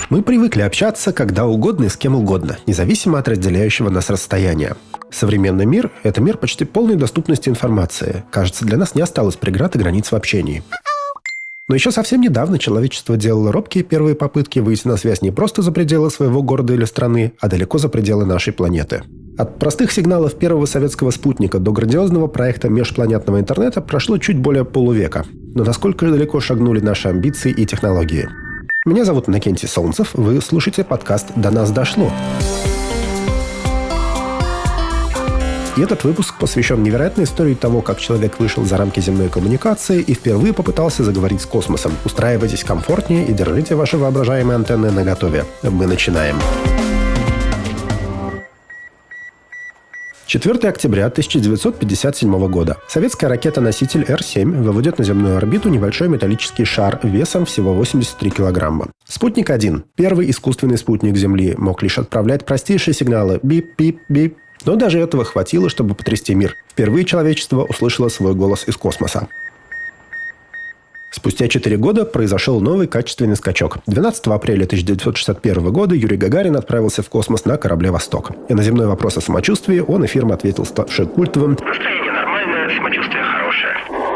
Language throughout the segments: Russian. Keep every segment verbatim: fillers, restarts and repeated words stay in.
Мы привыкли общаться когда угодно и с кем угодно, независимо от разделяющего нас расстояния. Современный мир – это мир почти полной доступности информации. Кажется, для нас не осталось преград и границ в общении. Но еще совсем недавно человечество делало робкие первые попытки выйти на связь не просто за пределы своего города или страны, а далеко за пределы нашей планеты. От простых сигналов первого советского спутника до грандиозного проекта межпланетного интернета прошло чуть более полувека. Но насколько далеко шагнули наши амбиции и технологии? Меня зовут Иннокентий Солнцев, вы слушаете подкаст «До нас дошло». И этот выпуск посвящен невероятной истории того, как человек вышел за рамки земной коммуникации и впервые попытался заговорить с космосом. Устраивайтесь комфортнее и держите ваши воображаемые антенны наготове. Мы начинаем. четвёртого октября тысяча девятьсот пятьдесят седьмого года. Советская ракета-носитель Эр семь выводит на земную орбиту небольшой металлический шар весом всего восемьдесят три килограмма. Спутник один, первый искусственный спутник Земли, мог лишь отправлять простейшие сигналы «бип-бип-бип». Но даже этого хватило, чтобы потрясти мир. Впервые человечество услышало свой голос из космоса. Спустя четыре года произошел новый качественный скачок. двенадцатого апреля тысяча девятьсот шестьдесят первого года Юрий Гагарин отправился в космос на корабле «Восток». И на земной вопрос о самочувствии он и фирма ответил ставший культовым: «Настроение нормальное, самочувствие хорошее».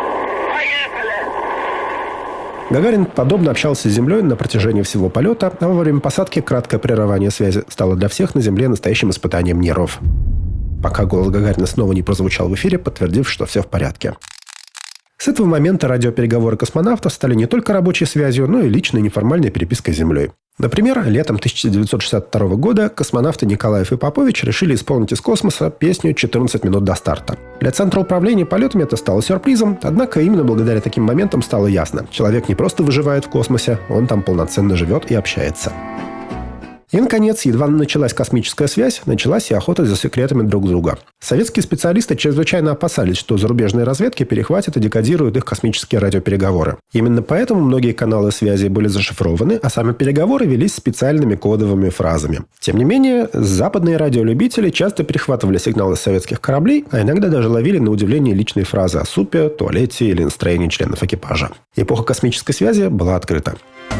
Гагарин подробно общался с Землей на протяжении всего полета, а во время посадки краткое прерывание связи стало для всех на Земле настоящим испытанием нервов. Пока голос Гагарина снова не прозвучал в эфире, подтвердив, что все в порядке. С этого момента радиопереговоры космонавтов стали не только рабочей связью, но и личной неформальной перепиской с Землей. Например, летом тысяча девятьсот шестьдесят второго года космонавты Николаев и Попович решили исполнить из космоса песню «четырнадцать минут до старта». Для Центра управления полетами это стало сюрпризом, однако именно благодаря таким моментам стало ясно: человек не просто выживает в космосе, он там полноценно живет и общается. И, наконец, едва началась космическая связь, началась и охота за секретами друг друга. Советские специалисты чрезвычайно опасались, что зарубежные разведки перехватят и декодируют их космические радиопереговоры. Именно поэтому многие каналы связи были зашифрованы, а сами переговоры велись специальными кодовыми фразами. Тем не менее, западные радиолюбители часто перехватывали сигналы с советских кораблей, а иногда даже ловили на удивление личные фразы о супе, туалете или настроении членов экипажа. Эпоха космической связи была открыта.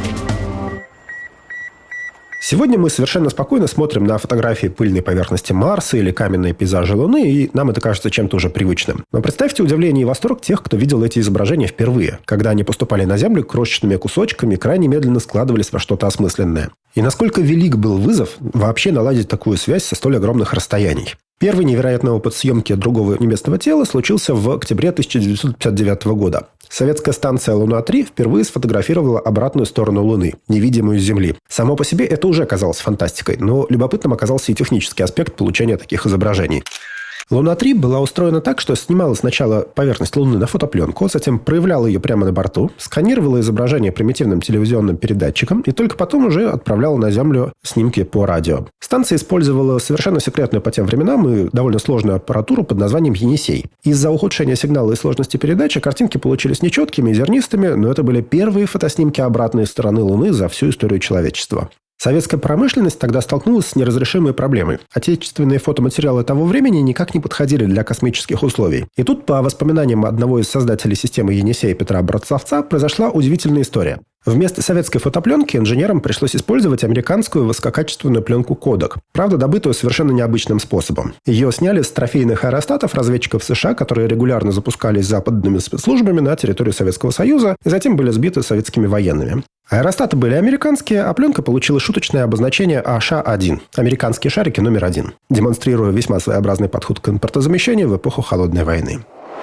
Сегодня мы совершенно спокойно смотрим на фотографии пыльной поверхности Марса или каменные пейзажи Луны, и нам это кажется чем-то уже привычным. Но представьте удивление и восторг тех, кто видел эти изображения впервые, когда они поступали на Землю крошечными кусочками и крайне медленно складывались во что-то осмысленное. И насколько велик был вызов вообще наладить такую связь со столь огромных расстояний. Первый невероятный опыт съемки другого небесного тела случился в октябре тысяча девятьсот пятьдесят девятого года. Советская станция «Луна-три» впервые сфотографировала обратную сторону Луны, невидимую с Земли. Само по себе это уже казалось фантастикой, но любопытным оказался и технический аспект получения таких изображений. «Луна-три» была устроена так, что снимала сначала поверхность Луны на фотопленку, затем проявляла ее прямо на борту, сканировала изображение примитивным телевизионным передатчиком и только потом уже отправляла на Землю снимки по радио. Станция использовала совершенно секретную по тем временам и довольно сложную аппаратуру под названием «Енисей». Из-за ухудшения сигнала и сложности передачи картинки получились нечеткими и зернистыми, но это были первые фотоснимки обратной стороны Луны за всю историю человечества. Советская промышленность тогда столкнулась с неразрешимой проблемой. Отечественные фотоматериалы того времени никак не подходили для космических условий. И тут, по воспоминаниям одного из создателей системы Енисея Петра Братцовца, произошла удивительная история. Вместо советской фотопленки инженерам пришлось использовать американскую высококачественную пленку «Кодек», правда, добытую совершенно необычным способом. Ее сняли с трофейных аэростатов разведчиков США, которые регулярно запускались западными спецслужбами на территорию Советского Союза и затем были сбиты советскими военными. Аэростаты были американские, а пленка получила шуточное обозначение А Ш один – американские шарики номер один, демонстрируя весьма своеобразный подход к импортозамещению в эпоху Холодной войны.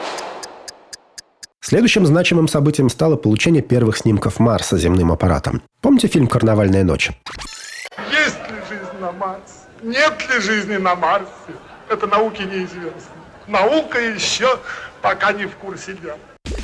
Следующим значимым событием стало получение первых снимков Марса земным аппаратом. Помните фильм «Карнавальная ночь»? Есть ли жизнь на Марсе? Нет ли жизни на Марсе? Это науке неизвестно. Наука еще пока не в курсе дела.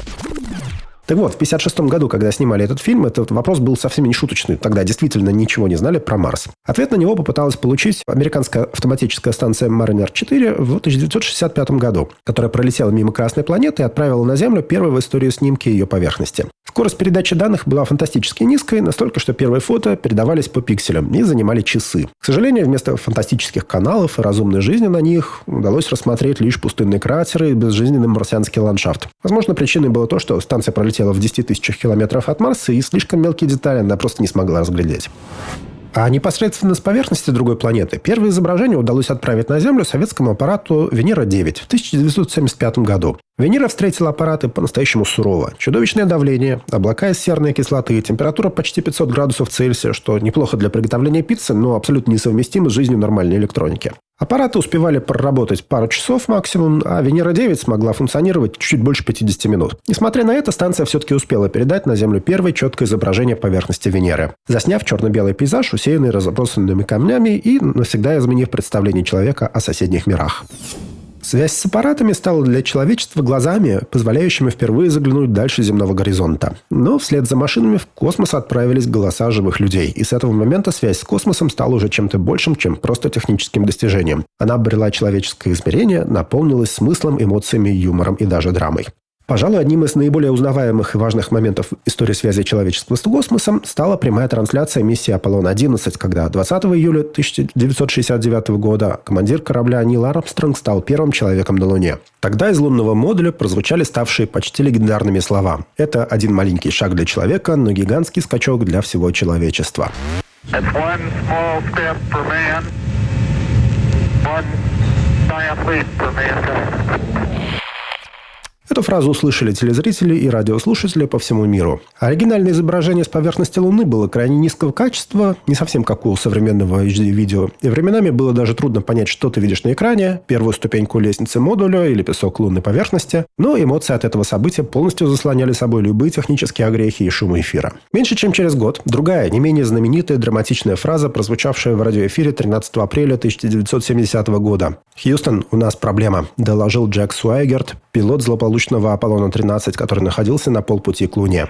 Так вот, в тысяча девятьсот пятьдесят шестом году, когда снимали этот фильм, этот вопрос был совсем не шуточный. Тогда действительно ничего не знали про Марс. Ответ на него попыталась получить американская автоматическая станция Маринер четыре в тысяча девятьсот шестьдесят пятом году, которая пролетела мимо Красной планеты и отправила на Землю первые в истории снимки ее поверхности. Скорость передачи данных была фантастически низкой, настолько, что первые фото передавались по пикселям и занимали часы. К сожалению, вместо фантастических каналов и разумной жизни на них удалось рассмотреть лишь пустынные кратеры и безжизненный марсианский ландшафт. Возможно, причиной было то, что станция пролетела в десяти тысячах километров от Марса, и слишком мелкие детали она просто не смогла разглядеть. А непосредственно с поверхности другой планеты первое изображение удалось отправить на Землю советскому аппарату Венера девять в тысяча девятьсот семьдесят пятом году. Венера встретила аппараты по-настоящему сурово. Чудовищное давление, облака из серной кислоты, температура почти пятьсот градусов Цельсия, что неплохо для приготовления пиццы, но абсолютно несовместимо с жизнью нормальной электроники. Аппараты успевали проработать пару часов максимум, а Венера девять смогла функционировать чуть больше пятидесяти минут. Несмотря на это, станция все-таки успела передать на Землю первое четкое изображение поверхности Венеры, засняв черно-белый пейзаж, усеянный разбросанными камнями и навсегда изменив представление человека о соседних мирах. Связь с аппаратами стала для человечества глазами, позволяющими впервые заглянуть дальше земного горизонта. Но вслед за машинами в космос отправились голоса живых людей. И с этого момента связь с космосом стала уже чем-то большим, чем просто техническим достижением. Она обрела человеческое измерение, наполнилась смыслом, эмоциями, юмором и даже драмой. Пожалуй, одним из наиболее узнаваемых и важных моментов истории связи человечества с космосом стала прямая трансляция миссии Аполлон одиннадцать, когда двадцатого июля тысяча девятьсот шестьдесят девятого года командир корабля Нил Армстронг стал первым человеком на Луне. Тогда из лунного модуля прозвучали ставшие почти легендарными слова. Это один маленький шаг для человека, но гигантский скачок для всего человечества. Эту фразу услышали телезрители и радиослушатели по всему миру. Оригинальное изображение с поверхности Луны было крайне низкого качества, не совсем как у современного эйч ди-видео. И временами было даже трудно понять, что ты видишь на экране, первую ступеньку лестницы модуля или песок лунной поверхности. Но эмоции от этого события полностью заслоняли собой любые технические огрехи и шумы эфира. Меньше чем через год другая, не менее знаменитая драматичная фраза, прозвучавшая в радиоэфире тринадцатого апреля тысяча девятьсот семидесятого года. «Хьюстон, у нас проблема», – доложил Джек Суайгерт, пилот злополучного Аполлона тринадцать, который находился на полпути к Луне.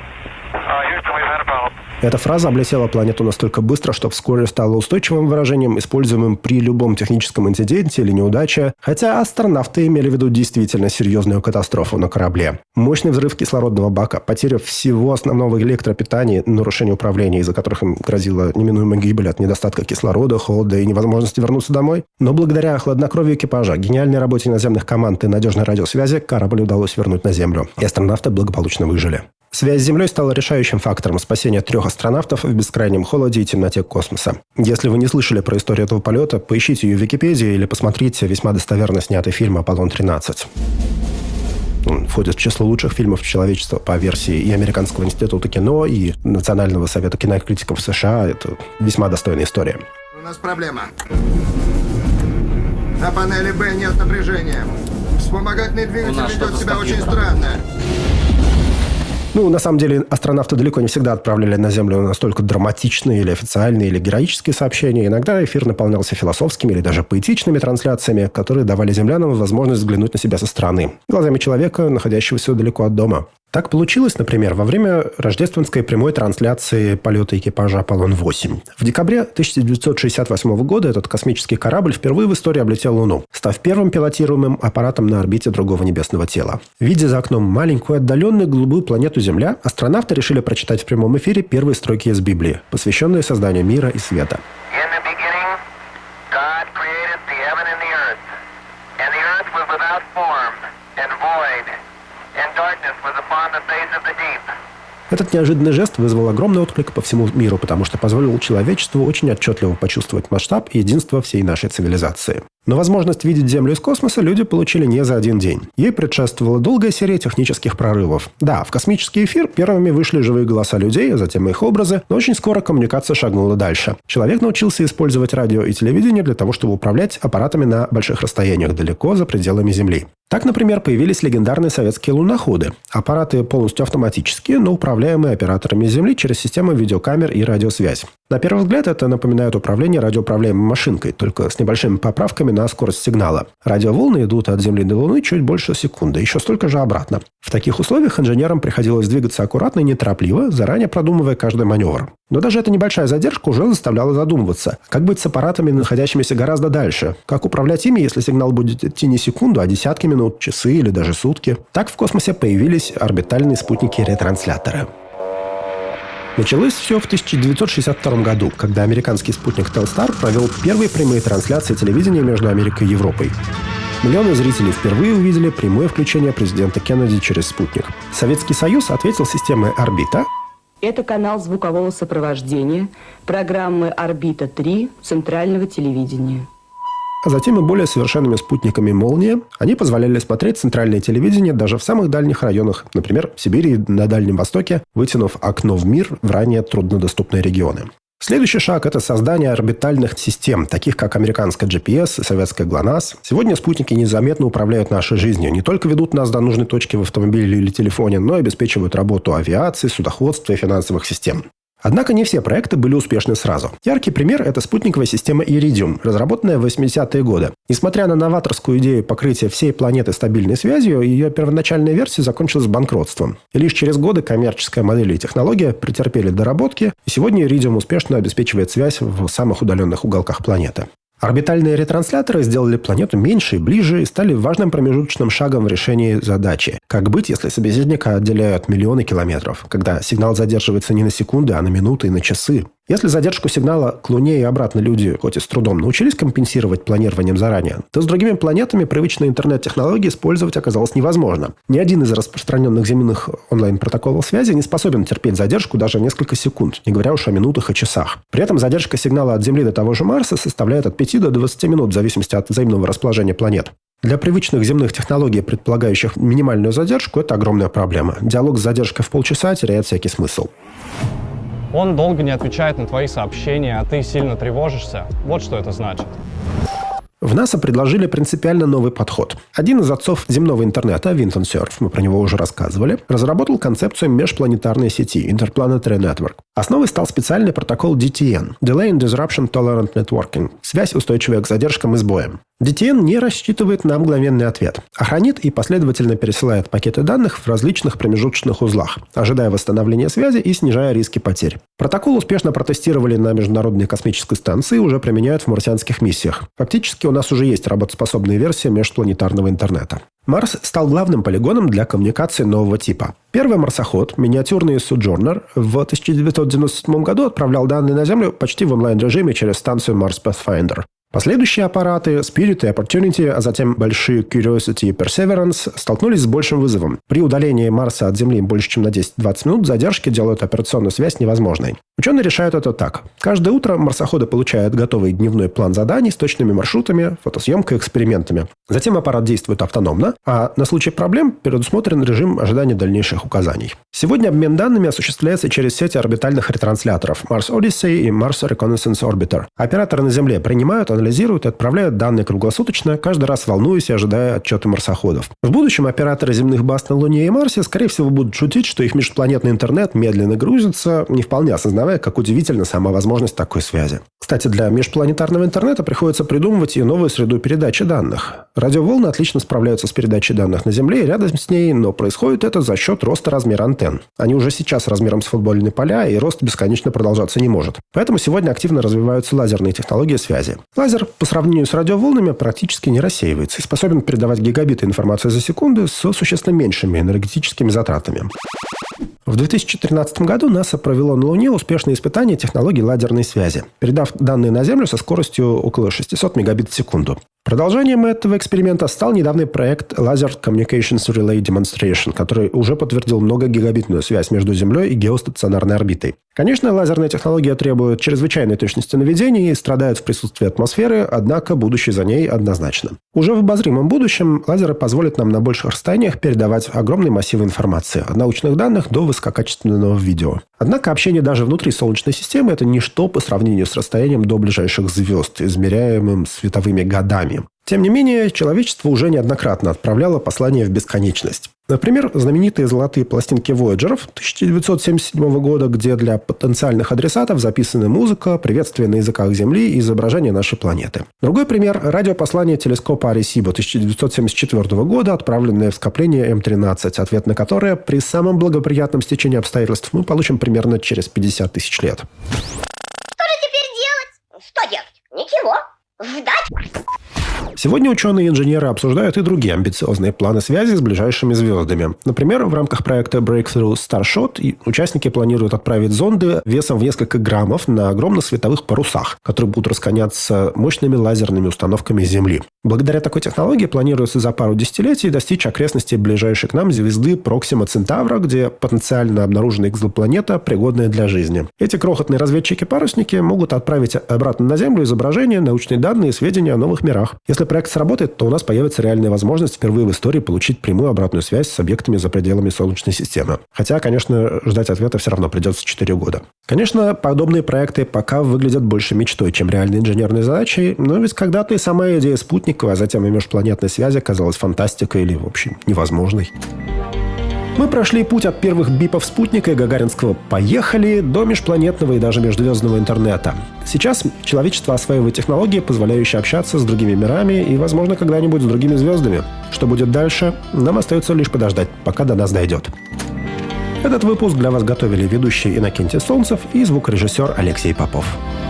Эта фраза облетела планету настолько быстро, что вскоре стала устойчивым выражением, используемым при любом техническом инциденте или неудаче, хотя астронавты имели в виду действительно серьезную катастрофу на корабле. Мощный взрыв кислородного бака, потеря всего основного электропитания, нарушение управления, из-за которых им грозила неминуемая гибель от недостатка кислорода, холода и невозможности вернуться домой. Но благодаря хладнокровию экипажа, гениальной работе наземных команд и надежной радиосвязи корабль удалось вернуть на Землю, и астронавты благополучно выжили. Связь с Землей стала решающим фактором спасения трех астронавтов в бескрайнем холоде и темноте космоса. Если вы не слышали про историю этого полета, поищите ее в Википедии или посмотрите весьма достоверно снятый фильм «Аполлон тринадцать». Он входит в число лучших фильмов человечества по версии и Американского института кино, и Национального совета кинокритиков США. Это весьма достойная история. У нас проблема. На панели Б нет напряжения. Вспомогательный двигатель ведет себя очень странно. Ну, на самом деле, астронавты далеко не всегда отправляли на Землю настолько драматичные или официальные, или героические сообщения. Иногда эфир наполнялся философскими или даже поэтичными трансляциями, которые давали землянам возможность взглянуть на себя со стороны, глазами человека, находящегося далеко от дома. Так получилось, например, во время рождественской прямой трансляции полета экипажа Аполлон восемь. В декабре тысяча девятьсот шестьдесят восьмого года этот космический корабль впервые в истории облетел Луну, став первым пилотируемым аппаратом на орбите другого небесного тела. Видя за окном маленькую отдаленную голубую планету Земля, астронавты решили прочитать в прямом эфире первые строки из Библии, посвященные созданию мира и света. Этот неожиданный жест вызвал огромный отклик по всему миру, потому что позволил человечеству очень отчетливо почувствовать масштаб и единство всей нашей цивилизации. Но возможность видеть Землю из космоса люди получили не за один день. Ей предшествовала долгая серия технических прорывов. Да, в космический эфир первыми вышли живые голоса людей, а затем их образы, но очень скоро коммуникация шагнула дальше. Человек научился использовать радио и телевидение для того, чтобы управлять аппаратами на больших расстояниях далеко за пределами Земли. Так, например, появились легендарные советские луноходы. Аппараты полностью автоматические, но управляемые операторами Земли через систему видеокамер и радиосвязь. На первый взгляд это напоминает управление радиоуправляемой машинкой, только с небольшими поправками на скорость сигнала. Радиоволны идут от Земли до Луны чуть больше секунды, еще столько же обратно. В таких условиях инженерам приходилось двигаться аккуратно и неторопливо, заранее продумывая каждый маневр. Но даже эта небольшая задержка уже заставляла задумываться, как быть с аппаратами, находящимися гораздо дальше, как управлять ими, если сигнал будет идти не секунду, а десятки минут, часы или даже сутки. Так в космосе появились орбитальные спутники-ретрансляторы. Началось все в тысяча девятьсот шестьдесят втором году, когда американский спутник Телстар провел первые прямые трансляции телевидения между Америкой и Европой. Миллионы зрителей впервые увидели прямое включение президента Кеннеди через спутник. Советский Союз ответил системой «Орбита», Это канал звукового сопровождения программы «Орбита-три» Центрального телевидения. А затем и более совершенными спутниками «Молния» они позволяли смотреть центральное телевидение даже в самых дальних районах, например, в Сибири и на Дальнем Востоке, вытянув окно в мир в ранее труднодоступные регионы. Следующий шаг – это создание орбитальных систем, таких как американская джи пи эс и советская ГЛОНАСС. Сегодня спутники незаметно управляют нашей жизнью. Не только ведут нас до нужной точки в автомобиле или телефоне, но и обеспечивают работу авиации, судоходства и финансовых систем. Однако не все проекты были успешны сразу. Яркий пример – это спутниковая система «Иридиум», разработанная в восьмидесятые годы. Несмотря на новаторскую идею покрытия всей планеты стабильной связью, ее первоначальная версия закончилась банкротством. И лишь через годы коммерческая модель и технология претерпели доработки, и сегодня «Иридиум» успешно обеспечивает связь в самых удаленных уголках планеты. Орбитальные ретрансляторы сделали планету меньше и ближе и стали важным промежуточным шагом в решении задачи. Как быть, если собеседника отделяют миллионы километров, когда сигнал задерживается не на секунды, а на минуты и на часы? Если задержку сигнала к Луне и обратно люди, хоть и с трудом, научились компенсировать планированием заранее, то с другими планетами привычные интернет-технологии использовать оказалось невозможно. Ни один из распространенных земных онлайн-протоколов связи не способен терпеть задержку даже несколько секунд, не говоря уж о минутах и часах. При этом задержка сигнала от Земли до того же Марса составляет от пяти до двадцати минут в зависимости от взаимного расположения планет. Для привычных земных технологий, предполагающих минимальную задержку, это огромная проблема. Диалог с задержкой в полчаса теряет всякий смысл. Он долго не отвечает на твои сообщения, а ты сильно тревожишься. Вот что это значит. В НАСА предложили принципиально новый подход. Один из отцов земного интернета, Винтон Сёрф, мы про него уже рассказывали, разработал концепцию межпланетарной сети Interplanetary Network. Основой стал специальный протокол ди ти эн – Delay and Disruption Tolerant Networking – связь, устойчивая к задержкам и сбоям. ди ти эн не рассчитывает на мгновенный ответ, а хранит и последовательно пересылает пакеты данных в различных промежуточных узлах, ожидая восстановления связи и снижая риски потерь. Протокол успешно протестировали на Международной космической станции и уже применяют в марсианских миссиях. Фактически у нас уже есть работоспособная версия межпланетарного интернета. Марс стал главным полигоном для коммуникации нового типа. Первый марсоход, миниатюрный Sojourner, в тысяча девятьсот девяносто седьмом году отправлял данные на Землю почти в онлайн-режиме через станцию Mars Pathfinder. Последующие аппараты Spirit и Opportunity, а затем большие Curiosity и Perseverance столкнулись с большим вызовом. При удалении Марса от Земли больше чем на десять-двадцать минут задержки делают операционную связь невозможной. Ученые решают это так. Каждое утро марсоходы получают готовый дневной план заданий с точными маршрутами, фотосъемкой и экспериментами. Затем аппарат действует автономно, а на случай проблем предусмотрен режим ожидания дальнейших указаний. Сегодня обмен данными осуществляется через сеть орбитальных ретрансляторов Mars Odyssey и Mars Reconnaissance Orbiter. Операторы на Земле принимают, анализируют и отправляют данные круглосуточно, каждый раз волнуясь и ожидая отчета марсоходов. В будущем операторы земных баз на Луне и Марсе, скорее всего, будут шутить, что их межпланетный интернет медленно грузится, не вполне осознавая, как удивительна сама возможность такой связи. Кстати, для межпланетарного интернета приходится придумывать и новую среду передачи данных. Радиоволны отлично справляются с передачей данных на Земле и рядом с ней, но происходит это за счет роста размера антенн. Они уже сейчас размером с футбольные поля, и рост бесконечно продолжаться не может. Поэтому сегодня активно развиваются лазерные технологии связи. Лазер по сравнению с радиоволнами практически не рассеивается и способен передавать гигабиты информации за секунду с существенно меньшими энергетическими затратами. В две тысячи тринадцатом году НАСА провело на Луне успешные испытания технологий лазерной связи, передав данные на Землю со скоростью около шестисот мегабит в секунду. Продолжением этого эксперимента стал недавний проект Laser Communications Relay Demonstration, который уже подтвердил многогигабитную связь между Землей и геостационарной орбитой. Конечно, лазерная технология требует чрезвычайной точности наведения и страдает в присутствии атмосферы, однако будущее за ней однозначно. Уже в обозримом будущем лазеры позволят нам на больших расстояниях передавать огромные массивы информации, от научных данных до высококачественного видео. Однако общение даже внутри Солнечной системы – это ничто по сравнению с расстоянием до ближайших звезд, измеряемым световыми годами. Тем не менее, человечество уже неоднократно отправляло послания в бесконечность. Например, знаменитые золотые пластинки Voyager тысяча девятьсот семьдесят седьмого года, где для потенциальных адресатов записаны музыка, приветствие на языках Земли и изображение нашей планеты. Другой пример – радиопослание телескопа Аресибо тысяча девятьсот семьдесят четвёртого года, отправленное в скопление эм тринадцать, ответ на которое при самом благоприятном стечении обстоятельств мы получим примерно через пятьдесят тысяч лет. Что же теперь делать? Что делать? Ничего. Ждать. Сегодня ученые и инженеры обсуждают и другие амбициозные планы связи с ближайшими звездами. Например, в рамках проекта Breakthrough Starshot участники планируют отправить зонды весом в несколько граммов на огромных световых парусах, которые будут расконяться мощными лазерными установками Земли. Благодаря такой технологии планируется за пару десятилетий достичь окрестностей ближайшей к нам звезды Проксима Центавра, где потенциально обнаружена экзопланета, пригодная для жизни. Эти крохотные разведчики-парусники могут отправить обратно на Землю изображения, научные данные и сведения о новых мирах. Если проект сработает, то у нас появится реальная возможность впервые в истории получить прямую обратную связь с объектами за пределами Солнечной системы. Хотя, конечно, ждать ответа все равно придется четыре года. Конечно, подобные проекты пока выглядят больше мечтой, чем реальной инженерной задачей, но ведь когда-то и сама идея спутниковой, а затем и межпланетной связи казалась фантастикой или, в общем, невозможной. Мы прошли путь от первых бипов спутника и гагаринского «поехали» до межпланетного и даже межзвездного интернета. Сейчас человечество осваивает технологии, позволяющие общаться с другими мирами и, возможно, когда-нибудь с другими звездами. Что будет дальше, нам остается лишь подождать, пока до нас дойдет. Этот выпуск для вас готовили ведущий Иннокентий Солнцев и звукорежиссер Алексей Попов.